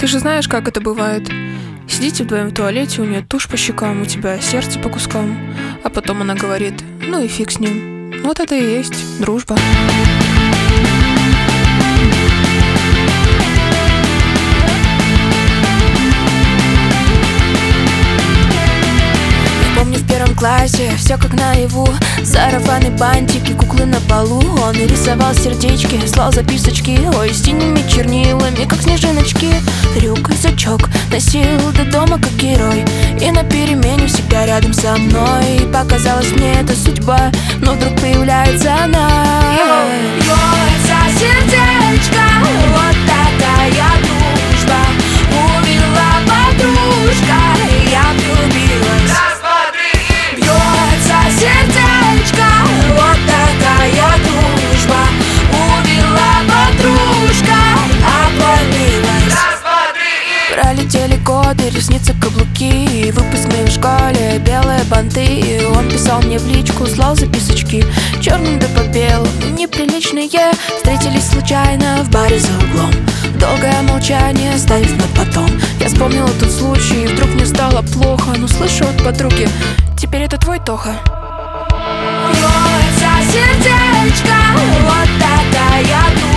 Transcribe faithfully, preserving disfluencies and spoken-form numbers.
Ты же знаешь, как это бывает. Сидите вдвоем в туалете, у нее тушь по щекам, у тебя сердце по кускам. А потом она говорит: ну и фиг с ним. Вот это и есть дружба. В первом классе все как наяву. Сарафаны, бантики, куклы на полу. Он и рисовал сердечки, слал записочки. Ой, синими чернилами, как снежиночки. Рюкзачок носил до дома как герой. И на перемене всегда рядом со мной. И показалось мне это судьба, но вдруг появляется она. Бьется сердечко, вот такая дружба. Увела подружка, я влюбилась. Сердечко, вот такая дружба. Увела подружка, обломилась. Пролетели годы, ресницы, каблуки. Выпускные в школе, белые банты. Он писал мне в личку, слал записочки. Черным да по белому, неприличные. Встретились случайно в баре за углом. Долгое молчание, оставив на потом. Я вспомнила тот случай, и вдруг мне стало плохо. Но слышу от подруги: теперь это твой Тоха. Бьется сердечко, вот такая дружба.